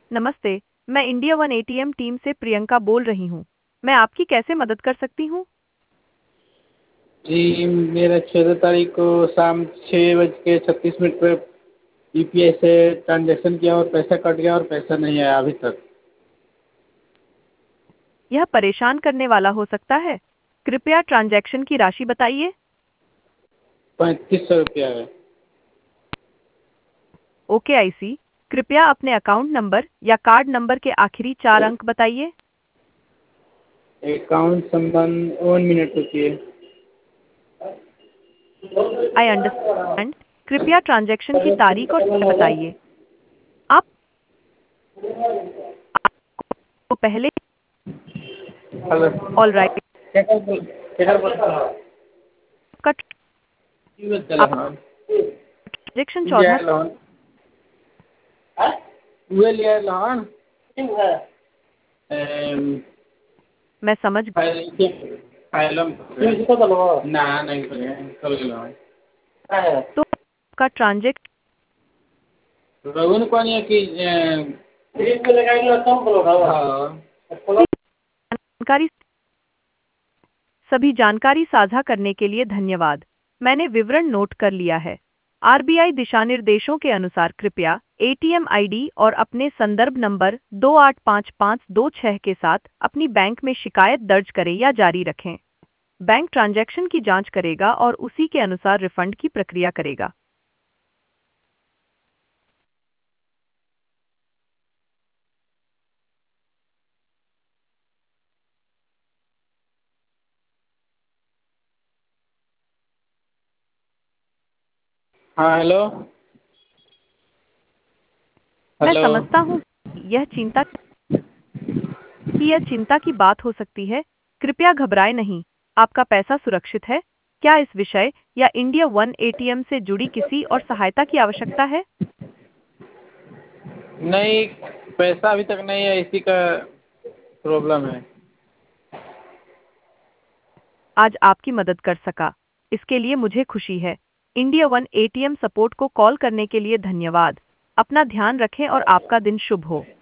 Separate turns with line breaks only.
नमस्ते। मैं India one ATM team से प्रियंका बोल रही हूँ। मैं आपकी कैसे मदद कर सकती हूँ?
जी, मेरा 14 तारीख को शाम 6:36 पर यूपीआई से ट्रांजैक्शन किया और पैसा कट गया और पैसा नहीं आया अभी तक।
यह परेशान करने वाला हो सकता है। कृपया ट्रांजैक्शन की राशि बताइए।
3500 रुपया है।
Okay I see. कृपया अपने अकाउंट नंबर या कार्ड नंबर के आखिरी 4 अंक बताइए।
अकाउंट संबंध 1 मिनट रुकिए।
I understand. कृपया ट्रांजैक्शन की तारीख और समय बताइए। आप को पहले
हेलो।
ऑल राइट
केकर बोल
का
की बात चला
आपका
हन
ट्रांजैक्शन
ये
14।
आयल हन उहे ले आयल हन
मैं समझ
फाइल फाइलम ना नहीं चल गेलो है
तो आपका ट्रांजैक्शन
रघुन कौन है कि फ्रिज में लगाई लो कम बोलो हां
जानकारी सभी जानकारी साझा करने के लिए धन्यवाद। मैंने विवरण नोट कर लिया है। आरबीआई दिशानिर्देशों के अनुसार कृपया एटीएम आईडी और अपने संदर्भ नंबर 285526 के साथ अपनी बैंक में शिकायत दर्ज करें या जारी रखें। बैंक ट्रांजैक्शन की जांच करेगा और उसी के अनुसार रिफंड की प्रक्रिया करेगा।
हाँ हेलो
मैं
हेलो।
समझता हूँ यह चिंता की बात हो सकती है। कृपया घबराएं नहीं। आपका पैसा सुरक्षित है। क्या इस विषय या इंडिया वन एटीएम से जुड़ी किसी और सहायता की आवश्यकता है?
नहीं, पैसा अभी तक नहीं है, इसी का प्रॉब्लम है।
आज आपकी मदद कर सका, इसके लिए मुझे खुशी है। इंडिया वन एटीएम सपोर्ट को कॉल करने के लिए धन्यवाद। अपना ध्यान रखें और आपका दिन शुभ हो।